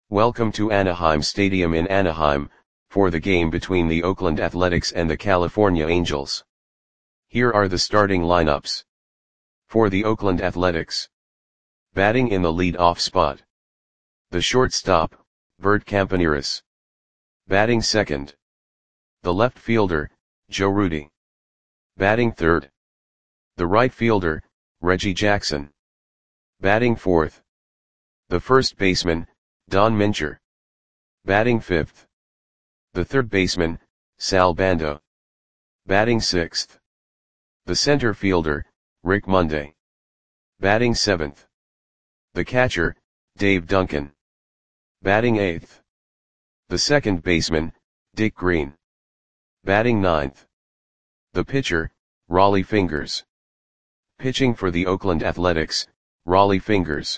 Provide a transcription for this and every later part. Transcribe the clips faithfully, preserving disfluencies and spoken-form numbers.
Welcome to Anaheim Stadium in Anaheim, for the game between the Oakland Athletics and the California Angels. Here are the starting lineups. For the Oakland Athletics. Batting in the lead-off spot. The shortstop, Bert Campaneris. Batting second. The left fielder, Joe Rudi. Batting third. The right fielder, Reggie Jackson. Batting fourth. The first baseman, Don Mincher. Batting fifth. The third baseman, Sal Bando. Batting sixth. The center fielder, Rick Monday. Batting seventh. The catcher, Dave Duncan. Batting eighth. The second baseman, Dick Green. Batting ninth. The pitcher, Rollie Fingers. Pitching for the Oakland Athletics, Rollie Fingers.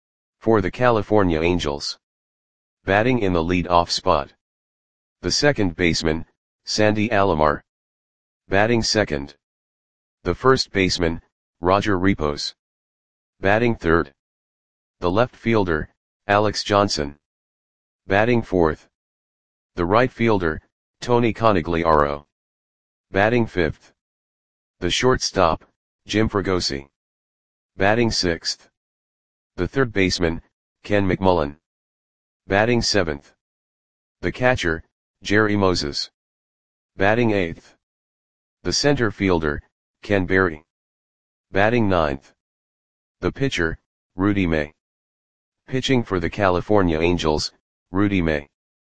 For the California Angels. Batting in the lead-off spot. The second baseman, Sandy Alomar. Batting second. The first baseman, Roger Repos. Batting third. The left fielder, Alex Johnson. Batting fourth. The right fielder, Tony Conigliaro. Batting fifth. The shortstop, Jim Fregosi. Batting sixth. The third baseman, Ken McMullen. Batting seventh. The catcher, Jerry Moses. Batting eighth. The center fielder, Ken Berry. Batting ninth. The pitcher, Rudy May. Pitching for the California Angels, Rudy May.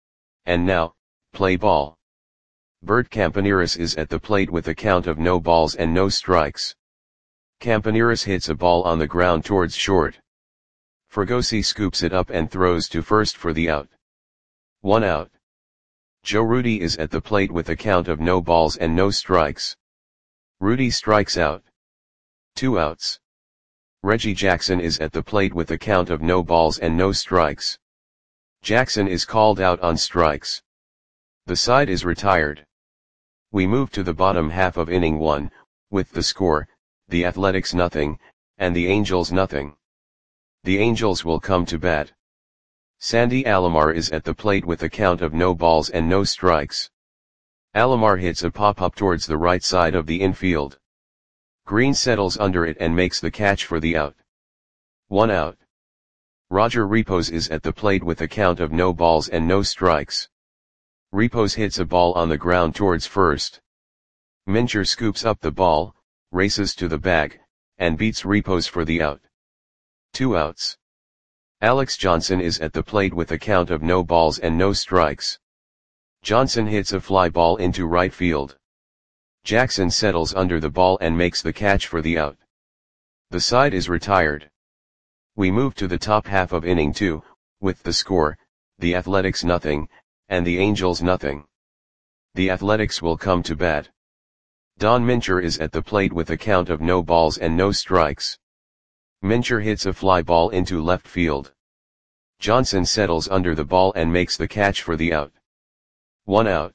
And now, play ball. Bert Campaneris is at the plate with a count of no balls and no strikes. Campaneris hits a ball on the ground towards short. Fregosi scoops it up and throws to first for the out. One out. Joe Rudi is at the plate with a count of no balls and no strikes. Rudi strikes out. Two outs. Reggie Jackson is at the plate with a count of no balls and no strikes. Jackson is called out on strikes. The side is retired. We move to the bottom half of inning one, with the score, the Athletics nothing, and the Angels nothing. The Angels will come to bat. Sandy Alomar is at the plate with a count of no balls and no strikes. Alomar hits a pop-up towards the right side of the infield. Green settles under it and makes the catch for the out. One out. Roger Repos is at the plate with a count of no balls and no strikes. Repos hits a ball on the ground towards first. Mincher scoops up the ball, races to the bag, and beats Repos for the out. Two outs. Alex Johnson is at the plate with a count of no balls and no strikes. Johnson hits a fly ball into right field. Jackson settles under the ball and makes the catch for the out. The side is retired. We move to the top half of inning two, with the score, the Athletics nothing, and the Angels nothing. The Athletics will come to bat. Don Mincher is at the plate with a count of no balls and no strikes. Mincher hits a fly ball into left field. Johnson settles under the ball and makes the catch for the out. One out.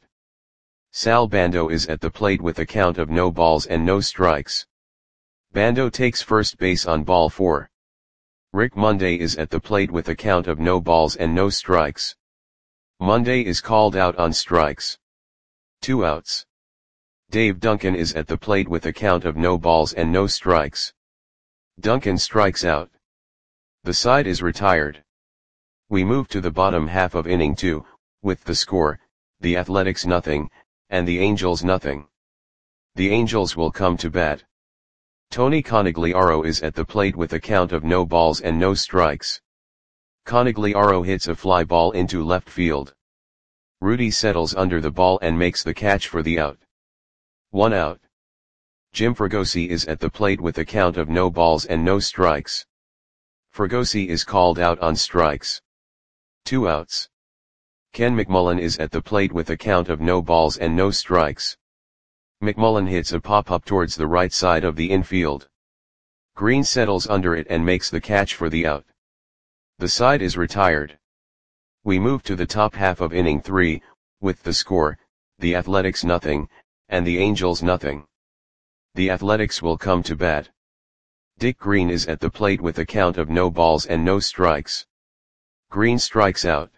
Sal Bando is at the plate with a count of no balls and no strikes. Bando takes first base on ball four. Rick Monday is at the plate with a count of no balls and no strikes. Monday is called out on strikes. Two outs. Dave Duncan is at the plate with a count of no balls and no strikes. Duncan strikes out. The side is retired. We move to the bottom half of inning two, with the score, the Athletics nothing, and the Angels nothing. The Angels will come to bat. Tony Conigliaro is at the plate with a count of no balls and no strikes. Conigliaro hits a fly ball into left field. Rudi settles under the ball and makes the catch for the out. One out. Jim Fregosi is at the plate with a count of no balls and no strikes. Fregosi is called out on strikes. Two outs. Ken McMullen is at the plate with a count of no balls and no strikes. McMullen hits a pop-up towards the right side of the infield. Green settles under it and makes the catch for the out. The side is retired. We move to the top half of inning three, with the score, the Athletics nothing, and the Angels nothing. The Athletics will come to bat. Dick Green is at the plate with a count of no balls and no strikes. Green strikes out.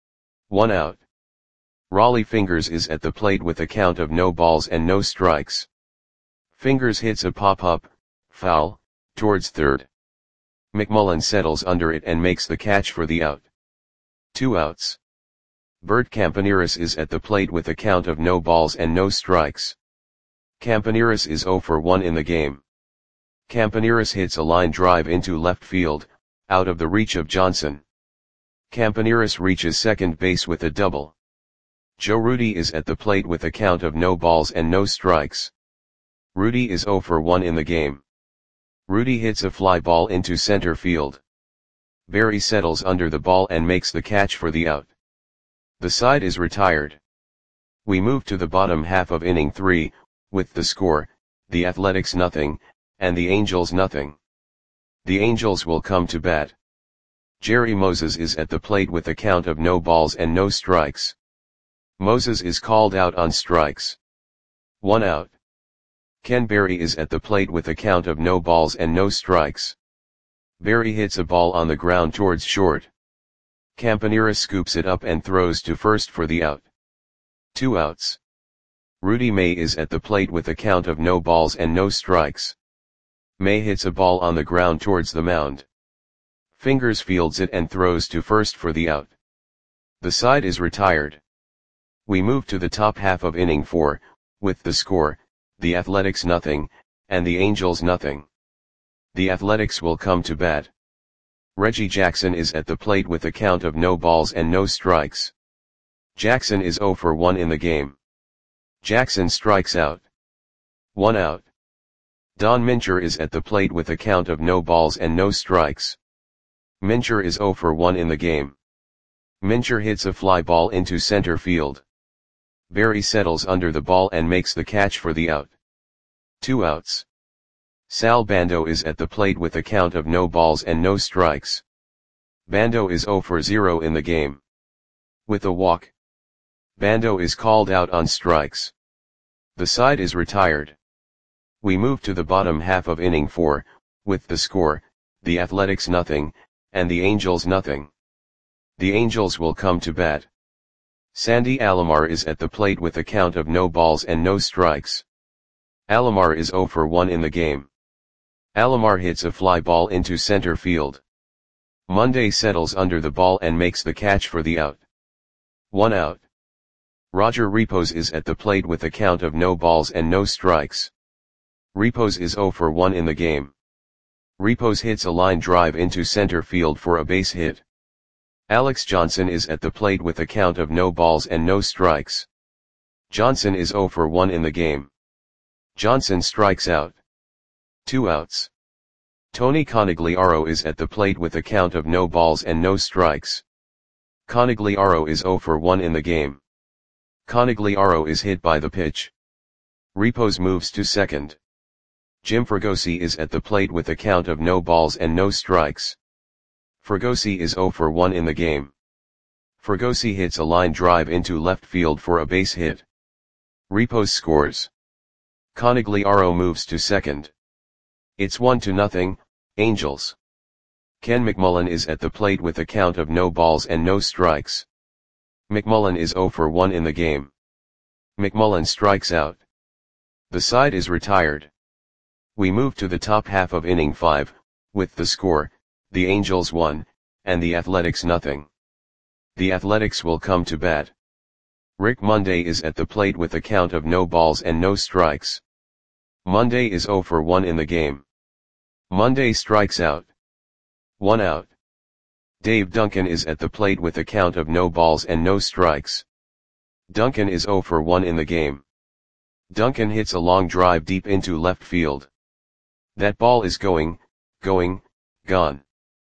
One out. Raleigh Fingers is at the plate with a count of no balls and no strikes. Fingers hits a pop-up, foul, towards third. McMullen settles under it and makes the catch for the out. Two outs. Bert Campaneris is at the plate with a count of no balls and no strikes. Campaneris is oh for one in the game. Campaneris hits a line drive into left field, out of the reach of Johnson. Campaneris reaches second base with a double. Joe Rudi is at the plate with a count of no balls and no strikes. Rudi is oh for one in the game. Rudi hits a fly ball into center field. Berry settles under the ball and makes the catch for the out. The side is retired. We move to the bottom half of inning three, with the score, the Athletics nothing, and the Angels nothing. The Angels will come to bat. Jerry Moses is at the plate with a count of no balls and no strikes. Moses is called out on strikes. One out. Ken Berry is at the plate with a count of no balls and no strikes. Berry hits a ball on the ground towards short. Campaneris scoops it up and throws to first for the out. Two outs. Rudy May is at the plate with a count of no balls and no strikes. May hits a ball on the ground towards the mound. Fingers fields it and throws to first for the out. The side is retired. We move to the top half of inning four, with the score, the Athletics nothing, and the Angels nothing. The Athletics will come to bat. Reggie Jackson is at the plate with a count of no balls and no strikes. Jackson is oh for one in the game. Jackson strikes out. One out. Don Mincher is at the plate with a count of no balls and no strikes. Mincher is oh for one in the game. Mincher hits a fly ball into center field. Berry settles under the ball and makes the catch for the out. Two outs. Sal Bando is at the plate with a count of no balls and no strikes. Bando is oh for zero in the game. With a walk, Bando is called out on strikes. The side is retired. We move to the bottom half of inning four, with the score, the Athletics nothing, and the Angels nothing. The Angels will come to bat. Sandy Alomar is at the plate with a count of no balls and no strikes. Alomar is oh for one in the game. Alomar hits a fly ball into center field. Monday settles under the ball and makes the catch for the out. One out. Roger Repos is at the plate with a count of no balls and no strikes. Repos is oh for one in the game. Repos hits a line drive into center field for a base hit. Alex Johnson is at the plate with a count of no balls and no strikes. Johnson is oh for one in the game. Johnson strikes out. Two outs. Tony Conigliaro is at the plate with a count of no balls and no strikes. Conigliaro is oh for one in the game. Conigliaro is hit by the pitch. Repos moves to second. Jim Fregosi is at the plate with a count of no balls and no strikes. Fregosi is oh for one in the game. Fregosi hits a line drive into left field for a base hit. Repos scores. Conigliaro moves to second. It's one to nothing, Angels. Ken McMullen is at the plate with a count of no balls and no strikes. McMullen is oh for one in the game. McMullen strikes out. The side is retired. We move to the top half of inning five, with the score, the Angels one, and the Athletics nothing. The Athletics will come to bat. Rick Monday is at the plate with a count of no balls and no strikes. Monday is oh for one in the game. Monday strikes out. One out. Dave Duncan is at the plate with a count of no balls and no strikes. Duncan is oh for one in the game. Duncan hits a long drive deep into left field. That ball is going, going, gone.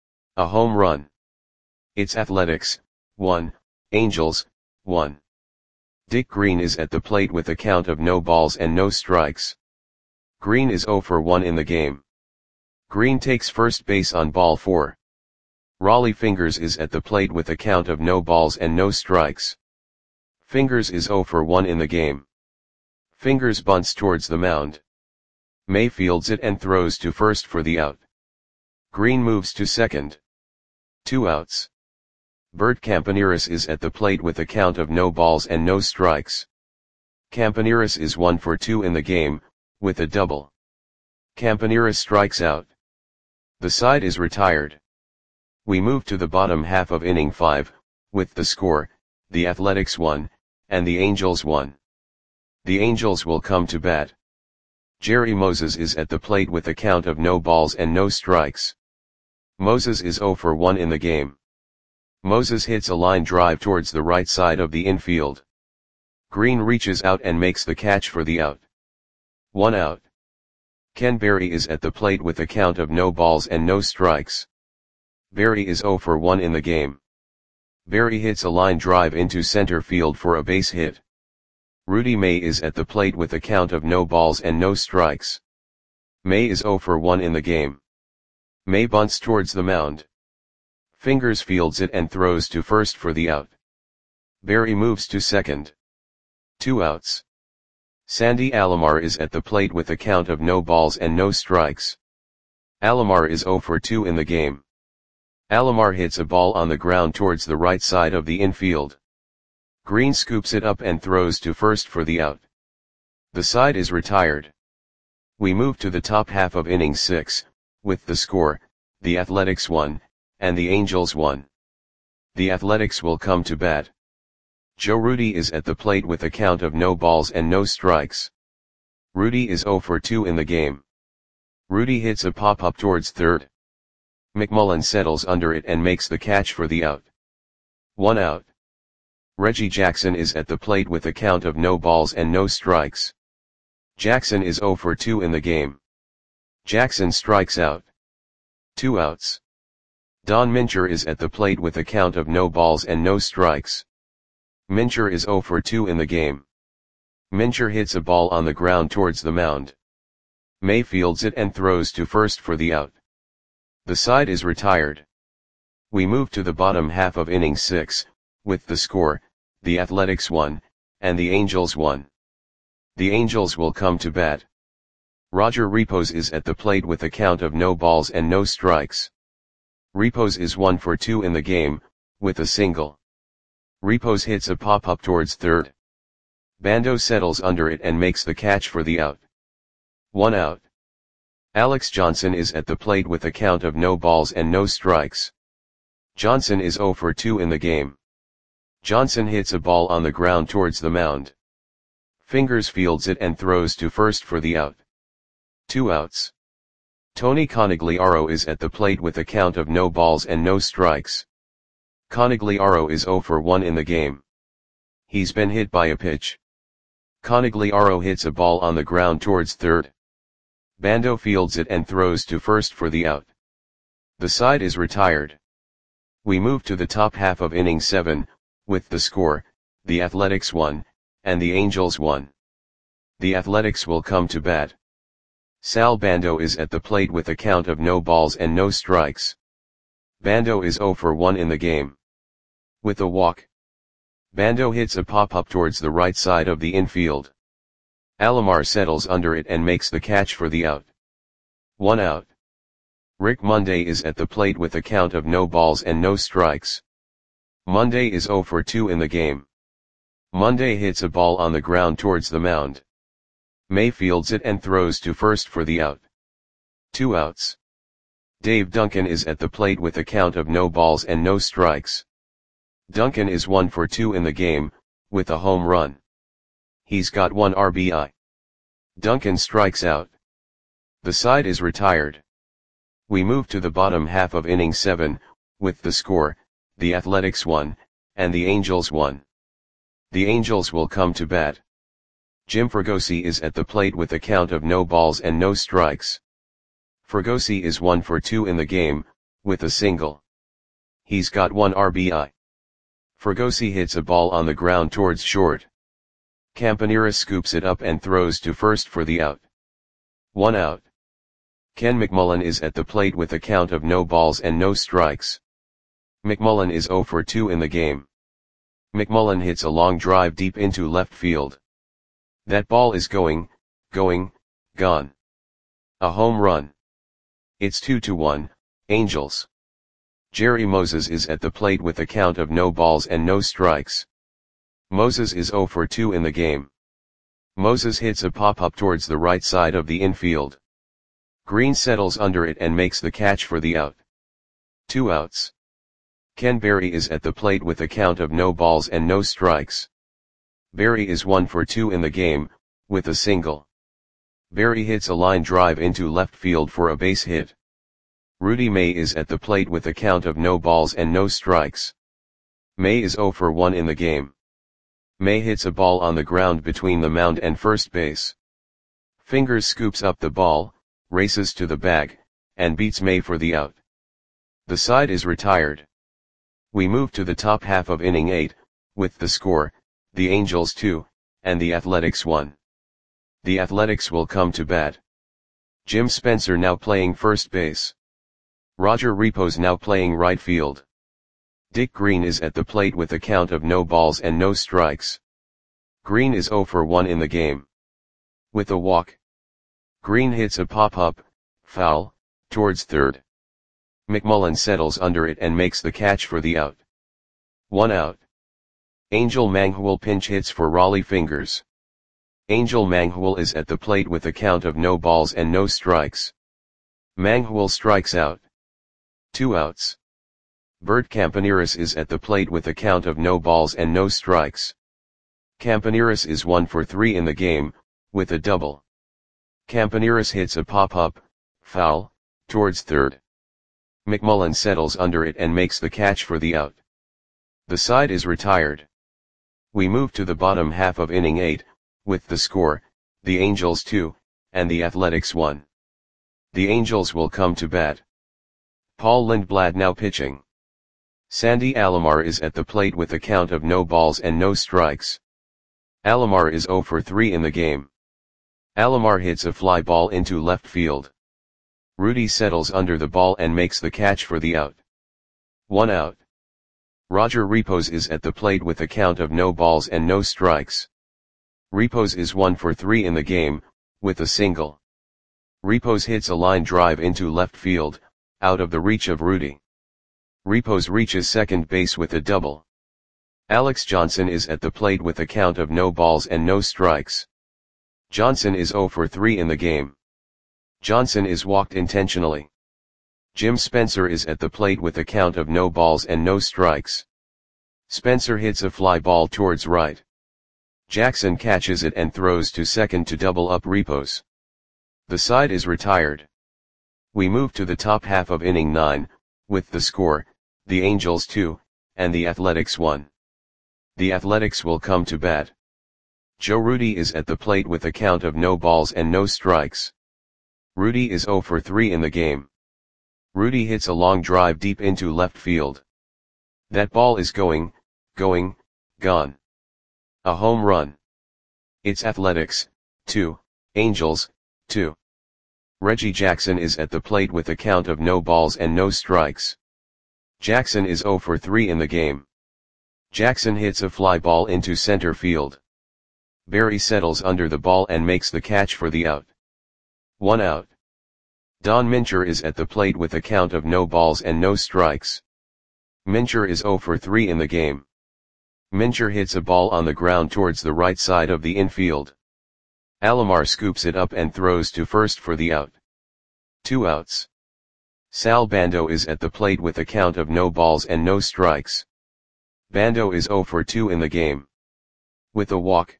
A home run. It's Athletics, one, Angels, one. Dick Green is at the plate with a count of no balls and no strikes. Green is oh for one in the game. Green takes first base on ball four. Raleigh Fingers is at the plate with a count of no balls and no strikes. Fingers is oh for one in the game. Fingers bunts towards the mound. May fields it and throws to first for the out. Green moves to second. Two outs. Bert Campaneris is at the plate with a count of no balls and no strikes. Campaneris is one for two in the game, with a double. Campaneris strikes out. The side is retired. We move to the bottom half of inning five, with the score, the Athletics one, and the Angels one. The Angels will come to bat. Jerry Moses is at the plate with a count of no balls and no strikes. Moses is zero for one in the game. Moses hits a line drive towards the right side of the infield. Green reaches out and makes the catch for the out. One out. Ken Berry is at the plate with a count of no balls and no strikes. Berry is zero for one in the game. Berry hits a line drive into center field for a base hit. Rudy May is at the plate with a count of no balls and no strikes. May is zero for one in the game. May bunts towards the mound. Fingers fields it and throws to first for the out. Berry moves to second. Two outs. Sandy Alomar is at the plate with a count of no balls and no strikes. Alomar is zero for two in the game. Alomar hits a ball on the ground towards the right side of the infield. Green scoops it up and throws to first for the out. The side is retired. We move to the top half of inning six, with the score, the Athletics one, and the Angels one. The Athletics will come to bat. Joe Rudy is at the plate with a count of no balls and no strikes. Rudy is zero for two in the game. Rudy hits a pop-up towards third. McMullen settles under it and makes the catch for the out. One out. Reggie Jackson is at the plate with a count of no balls and no strikes. Jackson is zero for two in the game. Jackson strikes out. Two outs. Don Mincher is at the plate with a count of no balls and no strikes. Mincher is zero for two in the game. Mincher hits a ball on the ground towards the mound. May fields it and throws to first for the out. The side is retired. We move to the bottom half of inning six, with the score, the Athletics one, and the Angels one. The Angels will come to bat. Roger Repos is at the plate with a count of no balls and no strikes. Repos is one for two in the game, with a single. Repos hits a pop-up towards third. Bando settles under it and makes the catch for the out. One out. Alex Johnson is at the plate with a count of no balls and no strikes. Johnson is zero for two in the game. Johnson hits a ball on the ground towards the mound. Fingers fields it and throws to first for the out. Two outs. Tony Conigliaro is at the plate with a count of no balls and no strikes. Conigliaro is zero for one in the game. He's been hit by a pitch. Conigliaro hits a ball on the ground towards third. Bando fields it and throws to first for the out. The side is retired. We move to the top half of inning seven, with the score, the Athletics one, and the Angels one. The Athletics will come to bat. Sal Bando is at the plate with a count of no balls and no strikes. Bando is zero for one in the game. With a walk. Bando hits a pop-up towards the right side of the infield. Alomar settles under it and makes the catch for the out. One out. Rick Monday is at the plate with a count of no balls and no strikes. Monday is zero for two in the game. Monday hits a ball on the ground towards the mound. May fields it and throws to first for the out. Two outs. Dave Duncan is at the plate with a count of no balls and no strikes. Duncan is one for two in the game, with a home run. He's got one R B I. Duncan strikes out. The side is retired. We move to the bottom half of inning seven, with the score, the Athletics one, and the Angels one. The Angels will come to bat. Jim Fregosi is at the plate with a count of no balls and no strikes. Fregosi is one for two in the game, with a single. He's got one R B I. Fregosi hits a ball on the ground towards short. Campaneris scoops it up and throws to first for the out. One out. Ken McMullen is at the plate with a count of no balls and no strikes. McMullen is zero for two in the game. McMullen hits a long drive deep into left field. That ball is going, going, gone. A home run. It's two to one, Angels. Jerry Moses is at the plate with a count of no balls and no strikes. Moses is zero for two in the game. Moses hits a pop-up towards the right side of the infield. Green settles under it and makes the catch for the out. Two outs. Ken Berry is at the plate with a count of no balls and no strikes. Berry is one for two in the game, with a single. Berry hits a line drive into left field for a base hit. Rudy May is at the plate with a count of no balls and no strikes. May is zero for one in the game. May hits a ball on the ground between the mound and first base. Fingers scoops up the ball, races to the bag, and beats May for the out. The side is retired. We move to the top half of inning eight, with the score, the Angels two, and the Athletics one. The Athletics will come to bat. Jim Spencer now playing first base. Roger Repos now playing right field. Dick Green is at the plate with a count of no balls and no strikes. Green is zero for one in the game. With a walk. Green hits a pop-up, foul, towards third. McMullen settles under it and makes the catch for the out. One out. Angel Manghul pinch hits for Raleigh Fingers. Angel Manghul is at the plate with a count of no balls and no strikes. Manghul strikes out. Two outs. Bert Campaneris is at the plate with a count of no balls and no strikes. Campaneris is one for three in the game, with a double. Campaneris hits a pop-up, foul, towards third. McMullen settles under it and makes the catch for the out. The side is retired. We move to the bottom half of inning eight, with the score, the Angels two, and the Athletics one. The Angels will come to bat. Paul Lindblad now pitching. Sandy Alomar is at the plate with a count of no balls and no strikes. Alomar is zero for three in the game. Alomar hits a fly ball into left field. Rudy settles under the ball and makes the catch for the out. One out. Roger Repos is at the plate with a count of no balls and no strikes. Repos is one for three in the game, with a single. Repos hits a line drive into left field, out of the reach of Rudy. Repos reaches second base with a double. Alex Johnson is at the plate with a count of no balls and no strikes. Johnson is zero for three in the game. Johnson is walked intentionally. Jim Spencer is at the plate with a count of no balls and no strikes. Spencer hits a fly ball towards right. Jackson catches it and throws to second to double up Repos. The side is retired. We move to the top half of inning nine, with the score, the Angels two, and the Athletics one. The Athletics will come to bat. Joe Rudy is at the plate with a count of no balls and no strikes. Rudy is zero for three in the game. Rudy hits a long drive deep into left field. That ball is going, going, gone. A home run. It's Athletics, two, Angels, two. Reggie Jackson is at the plate with a count of no balls and no strikes. Jackson is zero for three in the game. Jackson hits a fly ball into center field. Berry settles under the ball and makes the catch for the out. One out. Don Mincher is at the plate with a count of no balls and no strikes. Mincher is zero for three in the game. Mincher hits a ball on the ground towards the right side of the infield. Alomar scoops it up and throws to first for the out. Two outs. Sal Bando is at the plate with a count of no balls and no strikes. Bando is zero for two in the game. With a walk.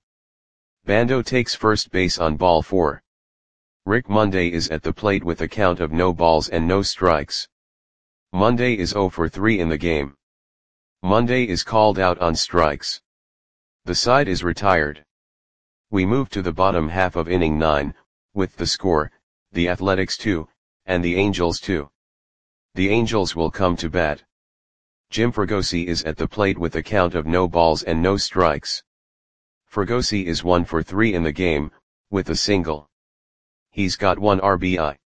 Bando takes first base on ball four. Rick Monday is at the plate with a count of no balls and no strikes. Monday is zero for three in the game. Monday is called out on strikes. The side is retired. We move to the bottom half of inning nine, with the score, the Athletics two, and the Angels two. The Angels will come to bat. Jim Fregosi is at the plate with a count of no balls and no strikes. Fregosi is one for three in the game, with a single. He's got one R B I.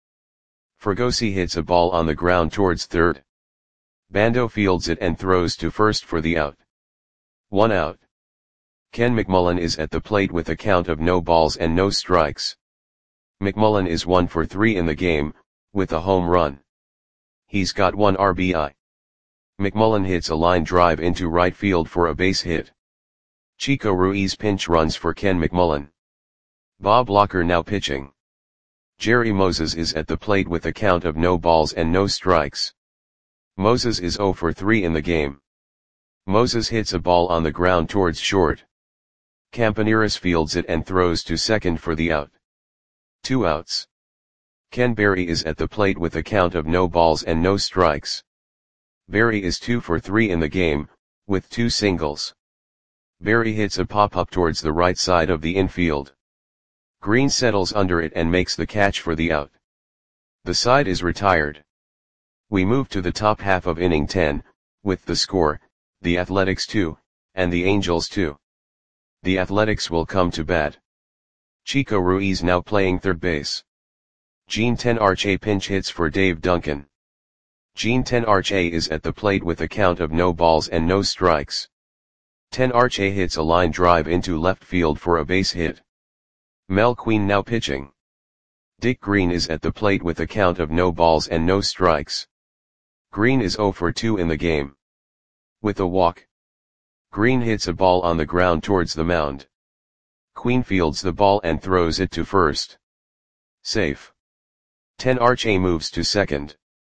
Fregosi hits a ball on the ground towards third. Bando fields it and throws to first for the out. One out. Ken McMullen is at the plate with a count of no balls and no strikes. McMullen is one for three in the game, with a home run. He's got one R B I. McMullen hits a line drive into right field for a base hit. Chico Ruiz pinch runs for Ken McMullen. Bob Locker now pitching. Jerry Moses is at the plate with a count of no balls and no strikes. Moses is oh for three in the game. Moses hits a ball on the ground towards short. Campaneris fields it and throws to second for the out. Two outs. Ken Berry is at the plate with a count of no balls and no strikes. Berry is two for three in the game, with two singles. Berry hits a pop-up towards the right side of the infield. Green settles under it and makes the catch for the out. The side is retired. We move to the top half of inning ten, with the score, the Athletics two, and the Angels two. The Athletics will come to bat. Chico Ruiz now playing third base. Gene Tenarche pinch hits for Dave Duncan. Gene Tenarche is at the plate with a count of no balls and no strikes. Tenarche hits a line drive into left field for a base hit. Mel Queen now pitching. Dick Green is at the plate with a count of no balls and no strikes. Green is oh for two in the game. With a walk. Green hits a ball on the ground towards the mound. Queen fields the ball and throws it to first. Safe. Tenarche moves to second.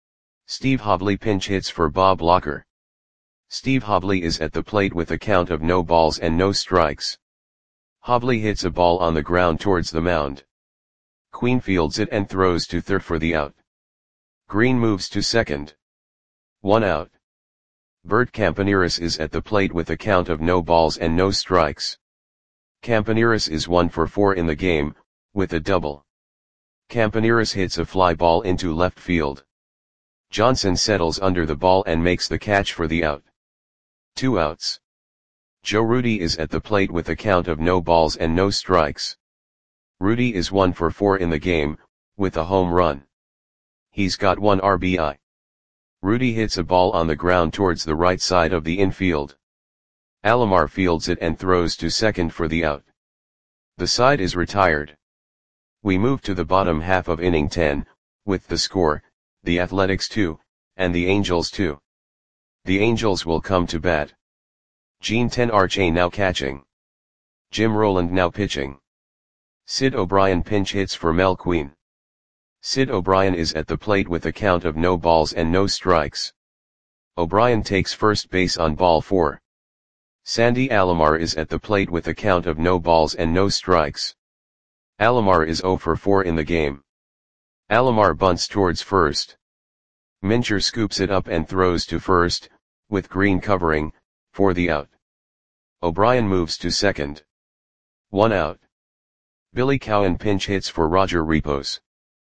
Steve Hobley pinch hits for Bob Locker. Steve Hobley is at the plate with a count of no balls and no strikes. Hobley hits a ball on the ground towards the mound. Queen fields it and throws to third for the out. Green moves to second. One out. Bert Campaneris is at the plate with a count of no balls and no strikes. Campaneris is one for four in the game, with a double. Campaneris hits a fly ball into left field. Johnson settles under the ball and makes the catch for the out. Two outs. Joe Rudi is at the plate with a count of no balls and no strikes. Rudi is one for four in the game, with a home run. He's got one R B I. Rudi hits a ball on the ground towards the right side of the infield. Alomar fields it and throws to second for the out. The side is retired. We move to the bottom half of inning ten, with the score, the Athletics two, and the Angels two. The Angels will come to bat. Gene Tenarche now catching. Jim Rowland now pitching. Sid O'Brien pinch hits for Mel Queen. Sid O'Brien is at the plate with a count of no balls and no strikes. O'Brien takes first base on ball four. Sandy Alomar is at the plate with a count of no balls and no strikes. Alomar is oh for four in the game. Alomar bunts towards first. Mincher scoops it up and throws to first, with Green covering, for the out. O'Brien moves to second. One out. Billy Cowan pinch hits for Roger Repos.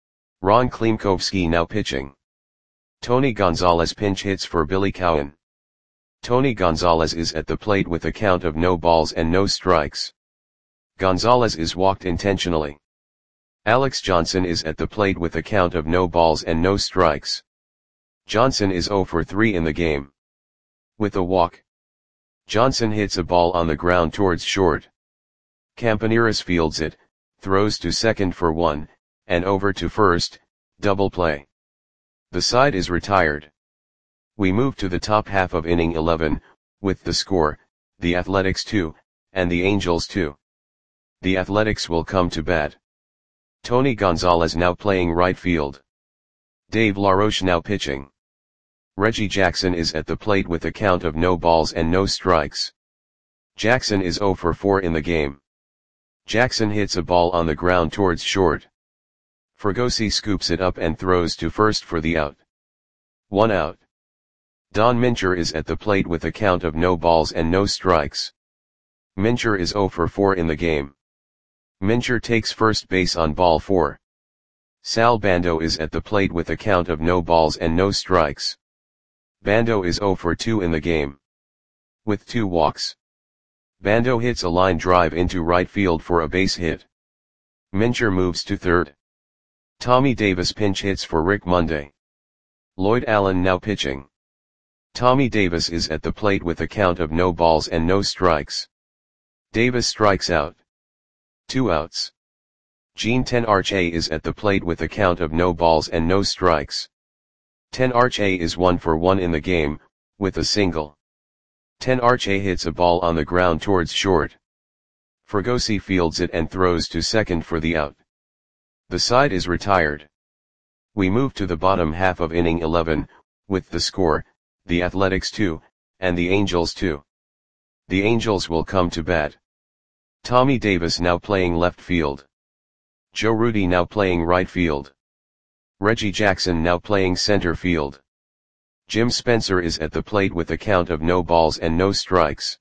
Ron Klimkowski now pitching. Tony Gonzalez pinch hits for Billy Cowan. Tony Gonzalez is at the plate with a count of no balls and no strikes. Gonzalez is walked intentionally. Alex Johnson is at the plate with a count of no balls and no strikes. Johnson is oh for three in the game. With a walk. Johnson hits a ball on the ground towards short. Campaneris fields it, throws to second for one, and over to first, double play. The side is retired. We move to the top half of inning eleven, with the score, the Athletics two, and the Angels two. The Athletics will come to bat. Tony Gonzalez now playing right field. Dave LaRoche now pitching. Reggie Jackson is at the plate with a count of no balls and no strikes. Jackson is oh for four in the game. Jackson hits a ball on the ground towards short. Fregosi scoops it up and throws to first for the out. One out. Don Mincher is at the plate with a count of no balls and no strikes. Mincher is oh for four in the game. Mincher takes first base on ball four. Sal Bando is at the plate with a count of no balls and no strikes. Bando is oh for two in the game. With two walks. Bando hits a line drive into right field for a base hit. Mincher moves to third. Tommy Davis pinch hits for Rick Monday. Lloyd Allen now pitching. Tommy Davis is at the plate with a count of no balls and no strikes. Davis strikes out. Two outs. Gene Tenarche is at the plate with a count of no balls and no strikes. Tenarche is one for one in the game, with a single. ten Arche hits a ball on the ground towards short. Fregosi fields it and throws to second for the out. The side is retired. We move to the bottom half of inning eleven, with the score, the Athletics two, and the Angels two. The Angels will come to bat. Tommy Davis now playing left field. Joe Rudi now playing right field. Reggie Jackson now playing center field. Jim Spencer is at the plate with a count of no balls and no strikes.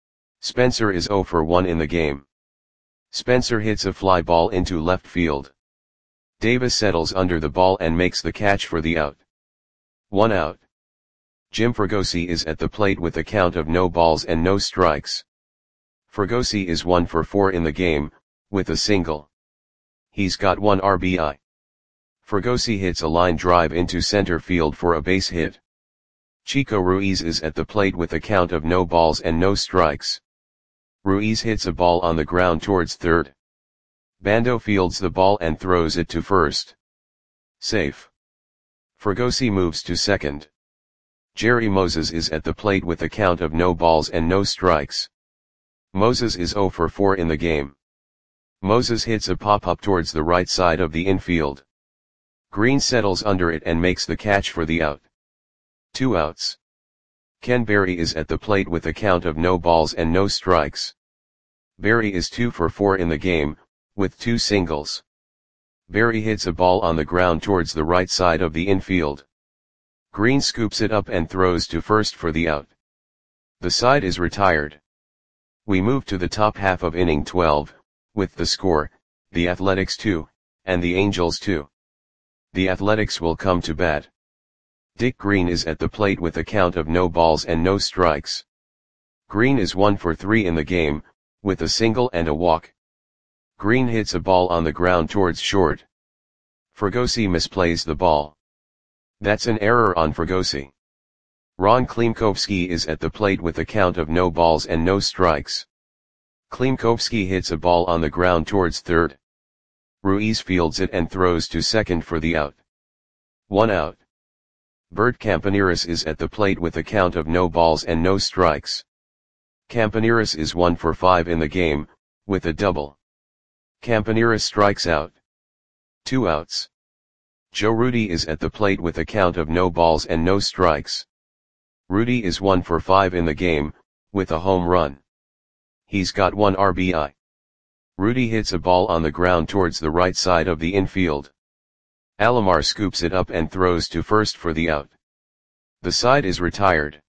Spencer is zero for one in the game. Spencer hits a fly ball into left field. Davis settles under the ball and makes the catch for the out. One out. Jim Fregosi is at the plate with a count of no balls and no strikes. Fregosi is one for four in the game, with a single. He's got one R B I. Fregosi hits a line drive into center field for a base hit. Chico Ruiz is at the plate with a count of no balls and no strikes. Ruiz hits a ball on the ground towards third. Bando fields the ball and throws it to first. Safe. Fregosi moves to second. Jerry Moses is at the plate with a count of no balls and no strikes. Moses is zero for four in the game. Moses hits a pop-up towards the right side of the infield. Green settles under it and makes the catch for the out. Two outs. Ken Berry is at the plate with a count of no balls and no strikes. Berry is two for four in the game, with two singles. Berry hits a ball on the ground towards the right side of the infield. Green scoops it up and throws to first for the out. The side is retired. We move to the top half of inning twelve, with the score, the Athletics two, and the Angels two. The Athletics will come to bat. Dick Green is at the plate with a count of no balls and no strikes. Green is one for three in the game, with a single and a walk. Green hits a ball on the ground towards short. Fregosi misplays the ball. That's an error on Fregosi. Ron Klimkowski is at the plate with a count of no balls and no strikes. Klimkowski hits a ball on the ground towards third. Ruiz fields it and throws to second for the out. One out. Bert Campaneris is at the plate with a count of no balls and no strikes. Campaneris is one for five in the game, with a double. Campaneris strikes out. Two outs. Joe Rudi is at the plate with a count of no balls and no strikes. Rudi is one for five in the game, with a home run. He's got one R B I. Rudi hits a ball on the ground towards the right side of the infield. Alomar scoops it up and throws to first for the out. The side is retired.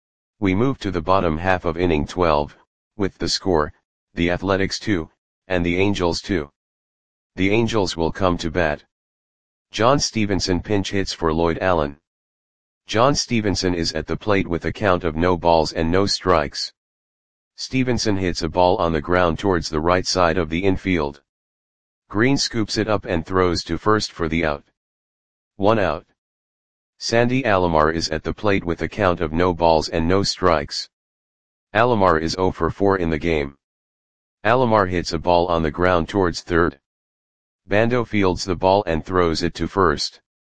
We move to the bottom half of inning twelve, with the score, the Athletics two, and the Angels two. The Angels will come to bat. John Stevenson pinch hits for Lloyd Allen. John Stevenson is at the plate with a count of no balls and no strikes. Stevenson hits a ball on the ground towards the right side of the infield. Green scoops it up and throws to first for the out. One out. Sandy Alomar is at the plate with a count of no balls and no strikes. Alomar is zero for four in the game. Alomar hits a ball on the ground towards third. Bando fields the ball and throws it to first.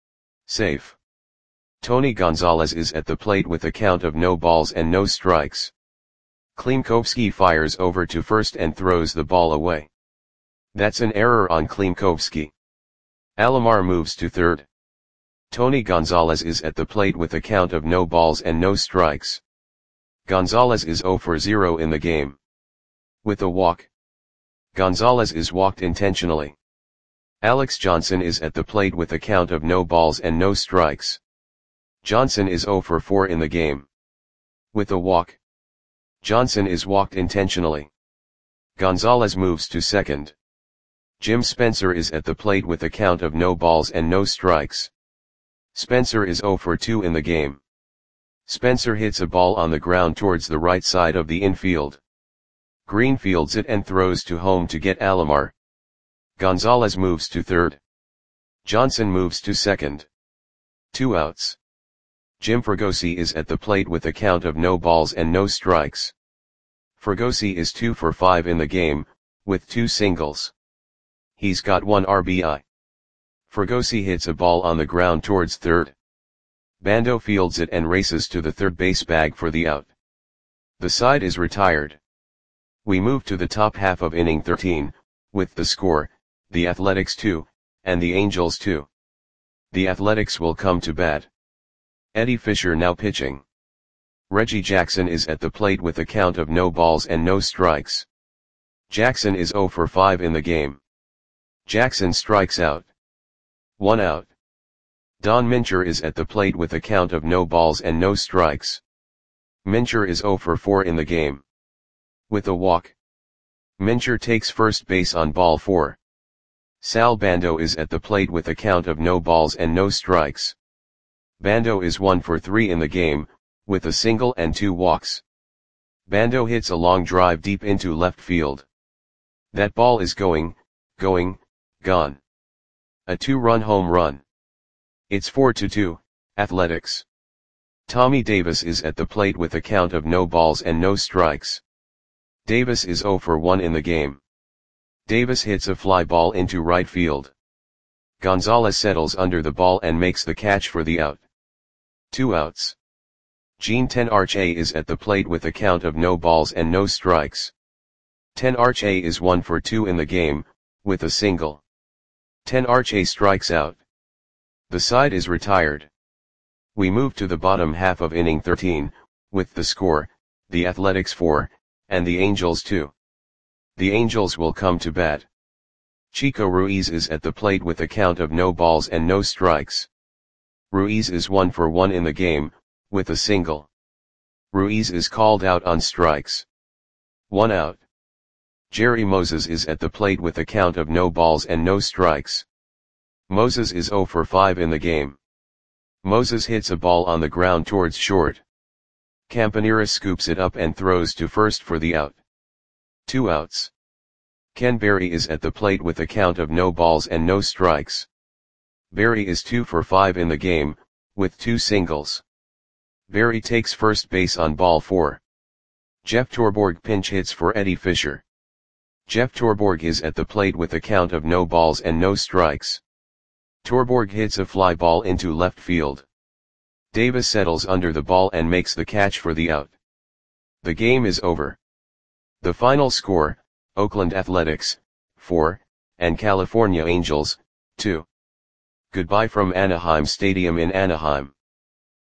Safe. Tony Gonzalez is at the plate with a count of no balls and no strikes. Klimkowski fires over to first and throws the ball away. That's an error on Klimkowski. Alomar moves to third. Tony Gonzalez is at the plate with a count of no balls and no strikes. Gonzalez is zero for zero in the game. With a walk. Gonzalez is walked intentionally. Alex Johnson is at the plate with a count of no balls and no strikes. Johnson is zero for four in the game. With a walk. Johnson is walked intentionally. Gonzalez moves to second. Jim Spencer is at the plate with a count of no balls and no strikes. Spencer is zero for two in the game. Spencer hits a ball on the ground towards the right side of the infield. Green fields it and throws to home to get Alomar. Gonzalez moves to third. Johnson moves to second. Two outs. Jim Fregosi is at the plate with a count of no balls and no strikes. Fregosi is two for five in the game, with two singles. He's got one R B I. Fregosi hits a ball on the ground towards third. Bando fields it and races to the third base bag for the out. The side is retired. We move to the top half of inning thirteen, with the score, the Athletics two, and the Angels two. The Athletics will come to bat. Eddie Fisher now pitching. Reggie Jackson is at the plate with a count of no balls and no strikes. Jackson is zero for five in the game. Jackson strikes out. One out. Don Mincher is at the plate with a count of no balls and no strikes. Mincher is zero for four in the game. With a walk. Mincher takes first base on ball four. Sal Bando is at the plate with a count of no balls and no strikes. Bando is one for three in the game, with a single and two walks. Bando hits a long drive deep into left field. That ball is going, going, gone. A two-run home run. It's four to two, Athletics. Tommy Davis is at the plate with a count of no balls and no strikes. Davis is zero for one in the game. Davis hits a fly ball into right field. Gonzalez settles under the ball and makes the catch for the out. Two outs. Gene Tenarche is at the plate with a count of no balls and no strikes. Tenarche is one for two in the game, with a single. Tenarche strikes out. The side is retired. We move to the bottom half of inning thirteen, with the score, the Athletics four, and the Angels two. The Angels will come to bat. Chico Ruiz is at the plate with a count of no balls and no strikes. Ruiz is one for one in the game, with a single. Ruiz is called out on strikes. One out. Jerry Moses is at the plate with a count of no balls and no strikes. Moses is zero for five in the game. Moses hits a ball on the ground towards short. Campanera scoops it up and throws to first for the out. Two outs. Ken Berry is at the plate with a count of no balls and no strikes. Berry is two for five in the game, with two singles. Berry takes first base on ball four. Jeff Torborg pinch hits for Eddie Fisher. Jeff Torborg is at the plate with a count of no balls and no strikes. Torborg hits a fly ball into left field. Davis settles under the ball and makes the catch for the out. The game is over. The final score, Oakland Athletics, four, and California Angels, two. Goodbye from Anaheim Stadium in Anaheim.